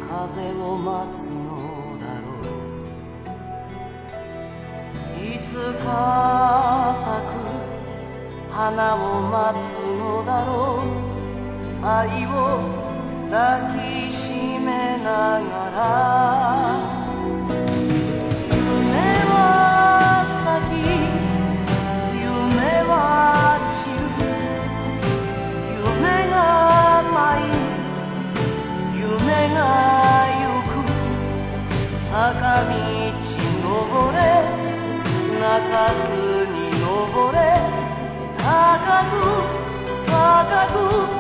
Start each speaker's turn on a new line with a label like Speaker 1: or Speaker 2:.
Speaker 1: 風を待つのだろう。いつか咲く花を待つのだろう。愛を抱きしめながら夢は咲き夢は散る。夢が舞い夢が行く。坂道登れ泣かずに登れ。高く高く